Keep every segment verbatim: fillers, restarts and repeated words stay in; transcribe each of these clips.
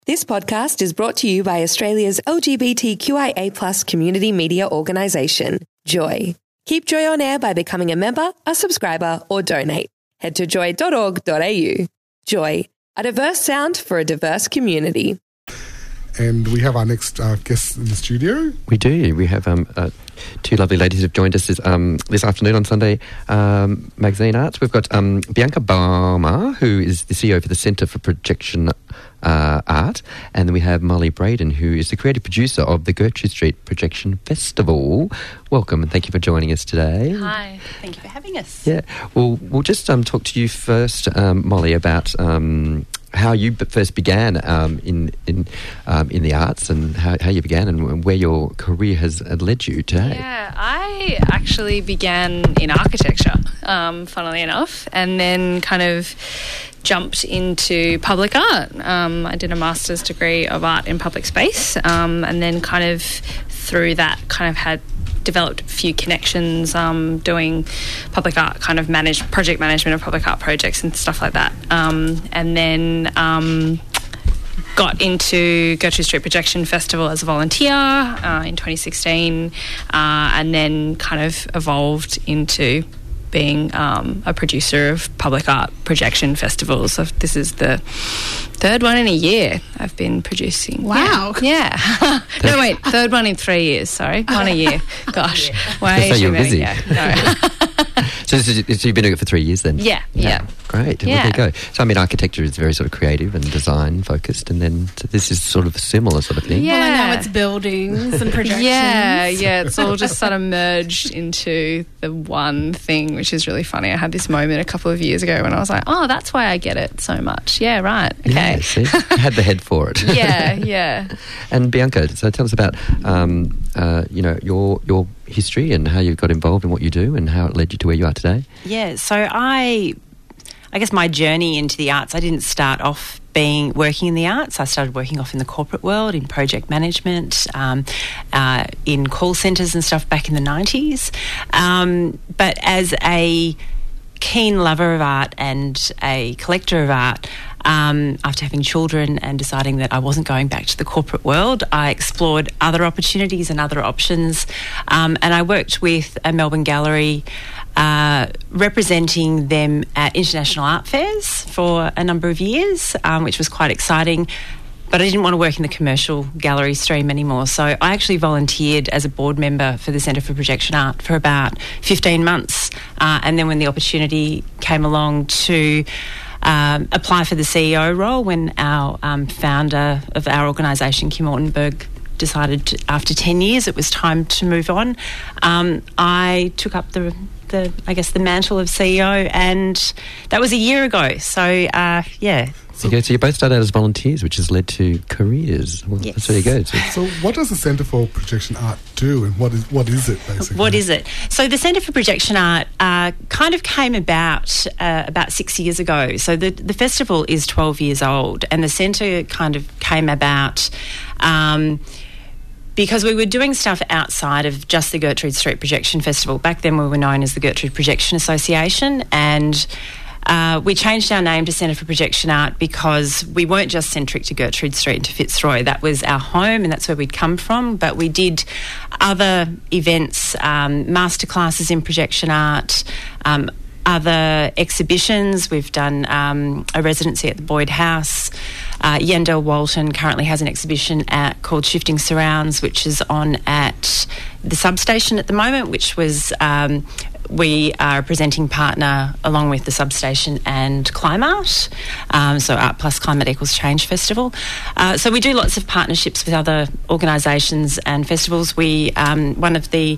This podcast is brought to you by Australia's L G B T Q I A plus community media organisation, Joy. Keep Joy on air by becoming a member, a subscriber or donate. Head to joy dot org dot a u. Joy, a diverse sound for a diverse community. And we have our next uh, guest in the studio. We do. We have um, uh, two lovely ladies who have joined us this, um, this afternoon on Sunday um, Magazine Arts. We've got um, Bianca Balmer, who is the C E O for the Centre for Projection uh, Art, and then we have Molly Braden, who is the creative producer of the Gertrude Street Projection Festival. Welcome and thank you for joining us today. Hi, thank you for having us. Yeah, well, we'll just um, talk to you first, um, Molly, about Um, how you first began um, in in um, in the arts and how, how you began and where your career has led you today. Yeah, I actually began in architecture, um, funnily enough, and then kind of jumped into public art. Um, I did a master's degree of art in public space, um, and then kind of through that kind of had developed a few connections um, doing public art, kind of managed project management of public art projects and stuff like that. Um, and then um, got into Gertrude Street Projection Festival as a volunteer uh, in twenty sixteen, uh, and then kind of evolved into being um, a producer of public art projection festivals. So this is the third one in a year I've been producing. Wow. Yeah. yeah. no, wait, third one in three years, sorry. One a year. Gosh. Way so too you're many. busy. Yeah, no. so, this is, so you've been doing it for three years then? Yeah, yeah. yeah. Great. Yeah. There you go. So, I mean, architecture is very sort of creative and design focused, and then so this is sort of a similar sort of thing. Yeah. Well, I know it's buildings and projections. Yeah, yeah. It's all just sort of merged into the one thing, which is really funny. I had this moment a couple of years ago when I was like, oh, that's why I get it so much. Yeah, right. Okay. Yeah, see? You had the head for it. yeah, yeah. And Bianca, so tell us about, um, uh, you know, your your history and how you got involved in what you do and how it led you to where you are today. Yeah, so I, I guess my journey into the arts, I didn't start off being working in the arts. I started working off in the corporate world, in project management, um, uh, in call centres and stuff back in the nineties. Um, but as a keen lover of art and a collector of art, Um, after having children and deciding that I wasn't going back to the corporate world, I explored other opportunities and other options, um, and I worked with a Melbourne gallery uh, representing them at international art fairs for a number of years, um, which was quite exciting. But I didn't want to work in the commercial gallery stream anymore. So I actually volunteered as a board member for the Centre for Projection Art for about fifteen months. Uh, and then when the opportunity came along to um, apply for the C E O role, when our um, founder of our organisation, Kim Ortenberg, decided to, after ten years it was time to move on, um, I took up the, the, I guess, the mantle of C E O, and that was a year ago. So, uh, yeah. Okay, so you both started out as volunteers, which has led to careers. Well, yes. That's where you go. So, So what does the Centre for Projection Art do, and what is what is it, basically? What is it? So the Centre for Projection Art uh, kind of came about uh, about six years ago. So the, the festival is twelve years old, and the centre kind of came about um, because we were doing stuff outside of just the Gertrude Street Projection Festival. Back then we were known as the Gertrude Projection Association, and Uh, we changed our name to Centre for Projection Art because we weren't just centric to Gertrude Street and to Fitzroy. That was our home and that's where we'd come from. But we did other events, um, masterclasses in projection art, um, other exhibitions. We've done um, a residency at the Boyd House. Uh, Yandel Walton currently has an exhibition at, called Shifting Surrounds, which is on at the substation at the moment, which was... Um, we are a presenting partner along with the substation and Climart, um, so Art Plus Climate Equals Change Festival. Uh, so we do lots of partnerships with other organisations and festivals. We um, one of the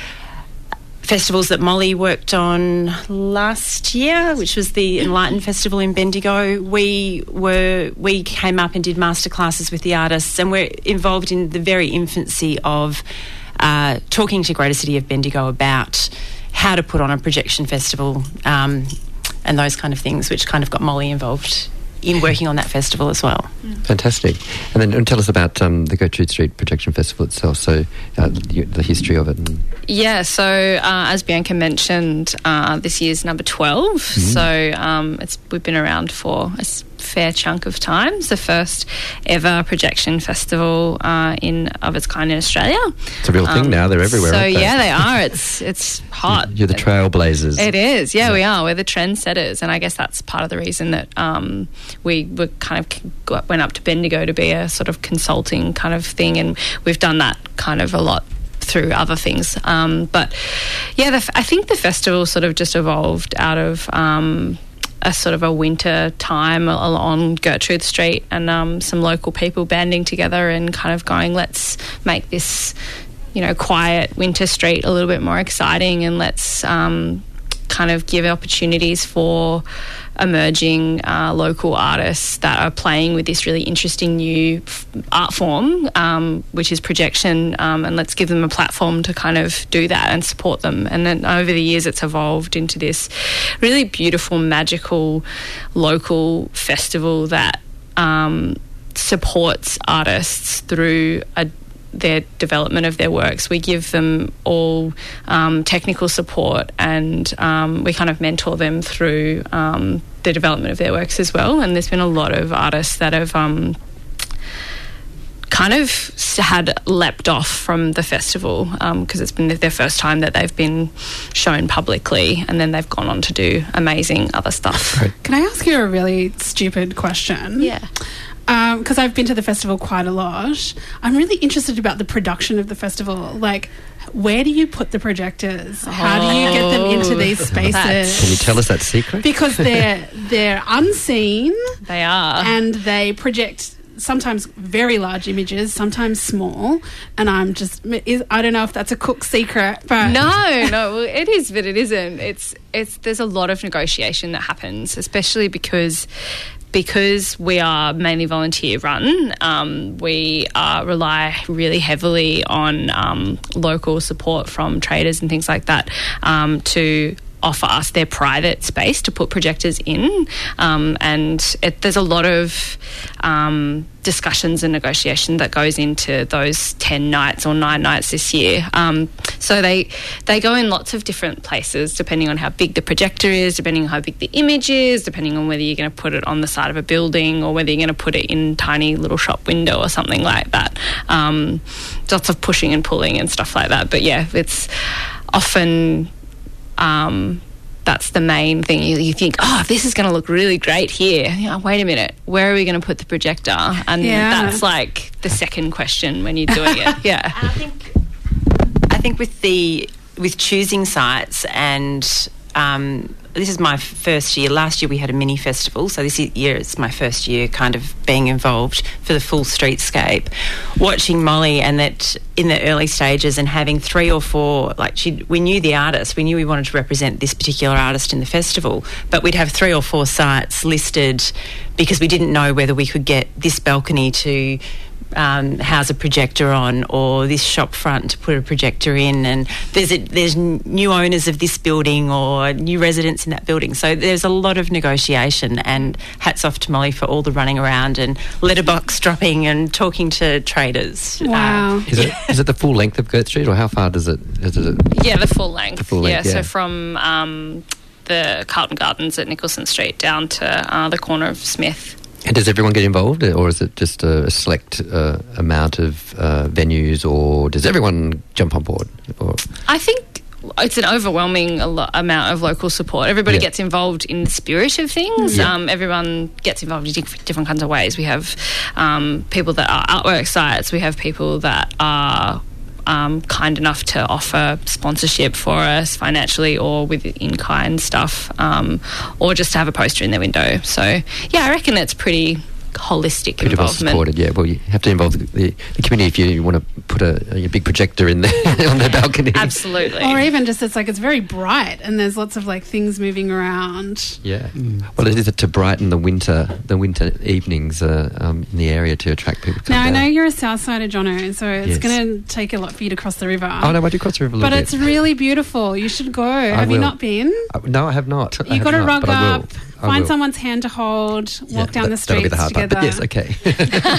festivals that Molly worked on last year, which was the Enlighten Festival in Bendigo, we were we came up and did masterclasses with the artists, and we're involved in the very infancy of uh, talking to Greater City of Bendigo about how to put on a projection festival um, and those kind of things, which kind of got Molly involved in working on that festival as well. Fantastic. And then and tell us about um, the Gertrude Street Projection Festival itself, so uh, the, the history of it. And Yeah, so uh, as Bianca mentioned, uh, this year's number twelve. Mm-hmm. So um, it's we've been around for fair chunk of time. It's the first ever projection festival uh, in of its kind in Australia. It's a real thing um, now. They're everywhere. So aren't they? yeah, they are. It's it's hot. You're the trailblazers. It is. Yeah, yeah, we are. We're the trendsetters, and I guess that's part of the reason that um, we were kind of got, went up to Bendigo to be a sort of consulting kind of thing, and we've done that kind of a lot through other things. Um, but yeah, the, I think the festival sort of just evolved out of um, a sort of a winter time on Gertrude Street, and um, some local people banding together and kind of going, let's make this, you know, quiet winter street a little bit more exciting, and let's um, kind of give opportunities for emerging uh, local artists that are playing with this really interesting new f- art form, um, which is projection, um, and let's give them a platform to kind of do that and support them. And then over the years it's evolved into this really beautiful, magical local festival that um, supports artists through a their development of their works. We give them all um, technical support, and um, we kind of mentor them through um, the development of their works as well. And there's been a lot of artists that have um, kind of had leapt off from the festival because um, it's been their first time that they've been shown publicly, and then they've gone on to do amazing other stuff. Can I ask you a really stupid question? Yeah. Because um, I've been to the festival quite a lot. I'm really interested about the production of the festival. Like, where do you put the projectors? How do you get them into these spaces? That's- Can you tell us that secret? Because they're they're unseen. They are. And they project sometimes very large images, sometimes small. And I'm just, I don't know if that's a cook's secret, but no, no, it is, but it isn't. It's it's there's a lot of negotiation that happens, especially because. Because we are mainly volunteer run, um, we uh, rely really heavily on um, local support from traders and things like that um, to offer us their private space to put projectors in, um, and it, there's a lot of um, discussions and negotiation that goes into those ten nights or nine nights this year. Um, so they they go in lots of different places depending on how big the projector is, depending on how big the image is, depending on whether you're going to put it on the side of a building or whether you're going to put it in tiny little shop window or something like that. Um, lots of pushing and pulling and stuff like that. But yeah, it's often... Um, that's the main thing. You, you think, oh, this is going to look really great here. You know, wait a minute, where are we going to put the projector? And yeah. that's like the second question when you're doing it. Yeah. And I think, I think with the with choosing sites, and um, this is my first year. Last year we had a mini festival, so this year it's my first year kind of being involved for the full streetscape. Watching Molly and that in the early stages and having three or four, like she, we knew the artist, we knew we wanted to represent this particular artist in the festival, but we'd have three or four sites listed because we didn't know whether we could get this balcony to Um, house a projector on, or this shop front to put a projector in, and there's a, there's new owners of this building or new residents in that building. So there's a lot of negotiation, and hats off to Molly for all the running around and letterbox dropping and talking to traders. Wow. Uh, Is it is it the full length of Gert Street, or how far does it? Is it Yeah, the full length. The full length, yeah, yeah. so from um, the Carlton Gardens at Nicholson Street down to uh, the corner of Smith. And does everyone get involved, or is it just a, a select uh, amount of uh, venues, or does everyone jump on board? Or I think it's an overwhelming a lo- amount of local support. Everybody Yeah. gets involved in the spirit of things. Yeah. Um, everyone gets involved in diff- different kinds of ways. We have um, people that are artwork sites. We have people that are Um, kind enough to offer sponsorship for us financially or with in-kind stuff, um, or just to have a poster in their window. So, yeah, I reckon it's pretty holistic pretty well involvement. supported, yeah. Well, you have to involve the, the, the community if you, you want to put a, a big projector in there on their balcony. Absolutely. Or even just, it's like, it's very bright and there's lots of like things moving around. Yeah. Well, it is to brighten the winter the winter evenings uh, um, in the area to attract people to come Now, I down. know you're a Southsider, Jono, so it's Yes. going to take a lot for you to cross the river. Oh, no, I do cross the river a little But bit. it's really beautiful. You should go. Have you will. not been? Uh, no, I have not. I You have got to not, rug but I will. up, I find will. someone's hand to hold, walk Yeah, down that- the that'll be streets the hard together. part. But yes, okay.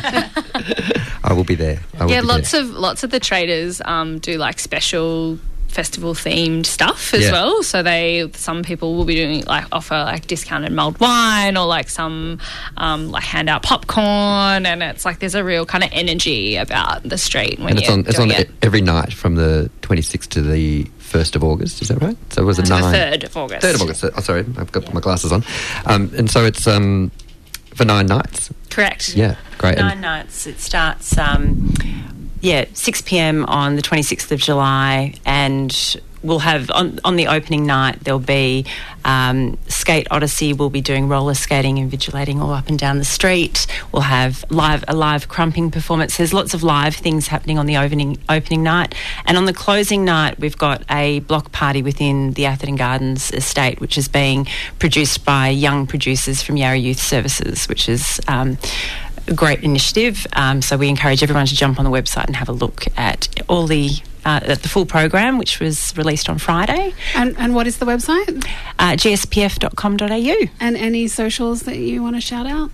I will be there. I will Yeah, be lots there. of lots of the traders um, do like special festival themed stuff as Yeah. well. So they, some people will be doing like offer like discounted mulled wine, or like some um, like hand out popcorn, and it's like there's a real kind of energy about the street when And it's you're on it's doing on it. e- every night from the twenty-sixth to the first of August. Is that right? So was it To the nine? third of August. Third of August. Oh, sorry, I've got my glasses on. Um, and so it's um, for nine nights. Correct. Yeah, great. Nine And nights. It starts, um, yeah, six p.m. on the twenty-sixth of July, and we'll have on, on the opening night there'll be um, Skate Odyssey. We'll be doing roller skating and vigilating all up and down the street. We'll have live a live crumping performance. There's lots of live things happening on the opening opening night, and on the closing night we've got a block party within the Atherton Gardens estate, which is being produced by young producers from Yarra Youth Services, which is um, a great initiative. Um, so we encourage everyone to jump on the website and have a look at all the uh, at the full program, which was released on Friday. And, and what is the website? Uh, g s p f dot com dot a u. And any socials that you want to shout out?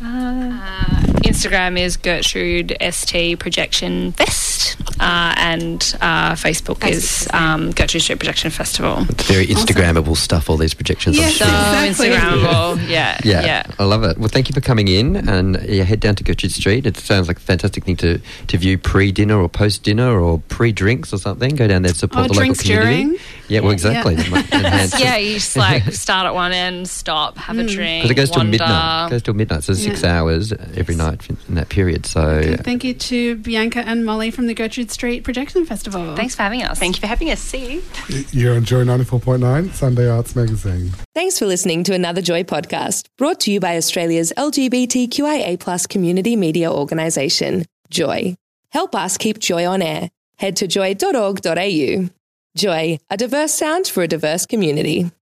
Uh, Instagram is Gertrude S T Projection Fest, uh, and uh, Facebook is um, Gertrude Street Projection Festival. it's very Instagrammable stuff, all these projections. Yes, I'm So sure. Exactly. Instagrammable, yeah, Yeah, yeah. I love it. Well, thank you for coming in, and yeah, head down to Gertrude Street. It sounds like a fantastic thing to, to view pre-dinner or post-dinner or pre-drinks or something. Go down there, support Or the local drinks community. during. Yeah, well, exactly. Yeah. That might enhance Yeah, it. you just like start at one end, stop, have a drink. Because it goes till wander. midnight. It goes till midnight, so six Yeah. hours every night in that period. So Okay, thank you to Bianca and Molly from the Gertrude Street Projection Festival. Thanks for having us. Thank you for having us. See you. You're on Joy ninety-four point nine, Sunday Arts Magazine. Thanks for listening to another Joy podcast, brought to you by Australia's L G B T Q I A plus community media organisation, Joy. Help us keep Joy on air. Head to joy dot org dot a u. Joy, a diverse sound for a diverse community.